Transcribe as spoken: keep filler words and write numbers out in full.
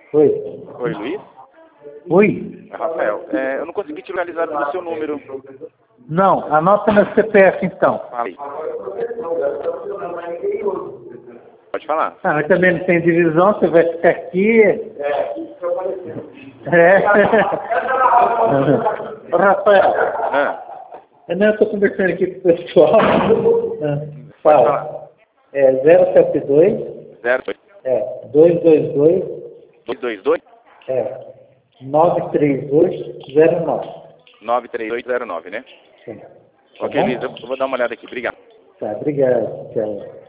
Oi. Oi, Luiz? Oi. Rafael, é, eu não consegui te localizar pelo seu número. Não, anota meu C P F então. Fala aí. Pode falar. Ah, mas também não tem divisão, você vai ficar aqui. É. Ô, Rafael, Ah, eu estou conversando aqui com o pessoal. Ah, pode Fala. falar. É zero sete dois, zero é, dois dois dois, dois dois dois é, nove três oito zero nove. nove três oito zero nove, né? Sim. Tá Ok, bom? Luiz, eu vou dar uma olhada aqui. Obrigado. Tá, obrigado. Tchau.